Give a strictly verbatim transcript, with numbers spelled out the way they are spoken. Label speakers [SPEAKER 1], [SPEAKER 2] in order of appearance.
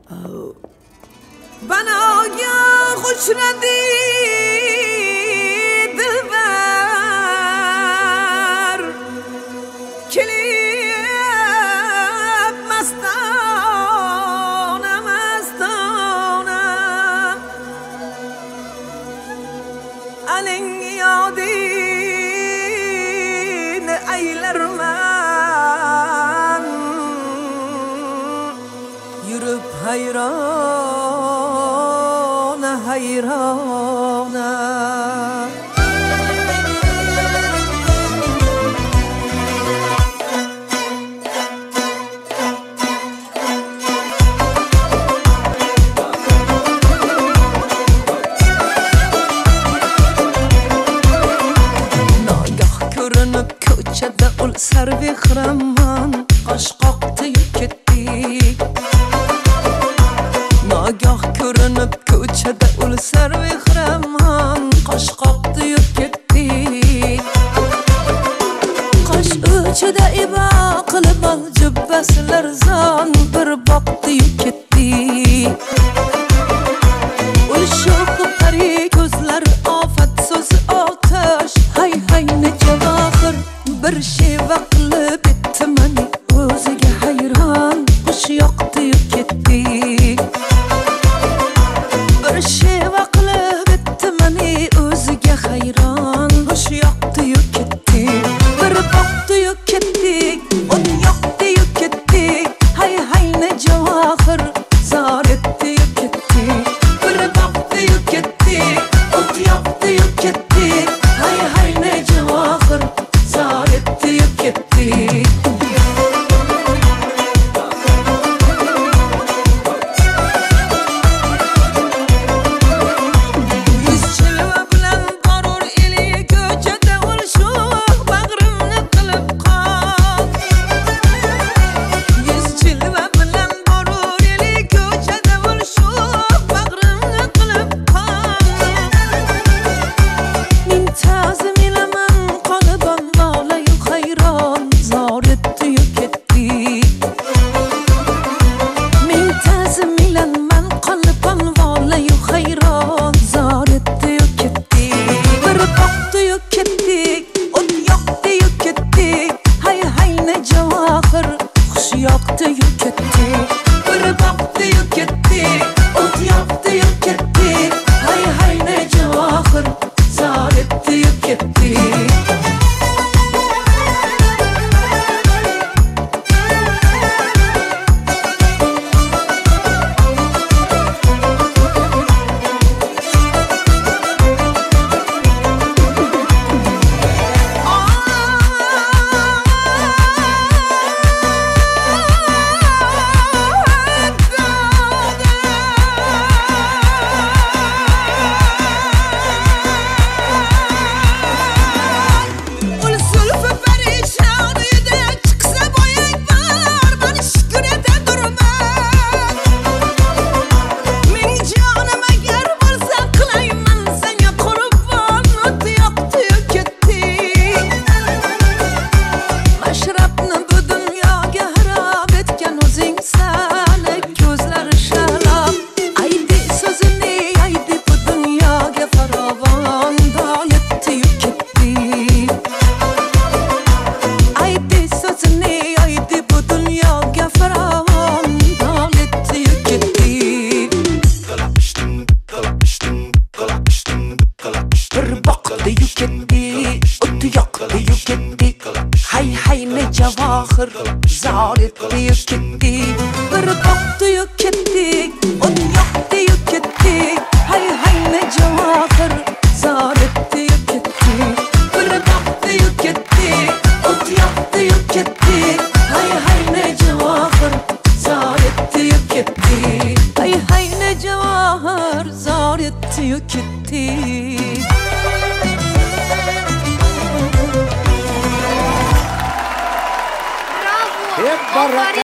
[SPEAKER 1] bana ya hoş nadi dilber kelib mastona mastona aling yodini aylarman yürüp hayrana hayrana Nagah ko'rinib ko'chada ul sarvehraman qosh qoqdi ketdik Nagah ko'rinib ko'chada ul sarvehraman qosh qoqdi ketdik Qosh uchida ibo qilib ol jubbasilar zon bir boqdi ketdik Ul sho'qi pari ko'zlar ofat so'zi otash hay hay necha vaqir bir sheva qilib bitti mani o'ziga hayron qush yoqdi ketdik bir sheva qilib bitti mani o'ziga hayron qush yoqdi ketdik bir boqdi ketdik o't yoqdi ketdik hay hay necha vaqir zor etdi ketdik bir boqdi ketdik o't yoqdi ketdik hay hay necha vaqir zor etdi ketdik
[SPEAKER 2] Bravo.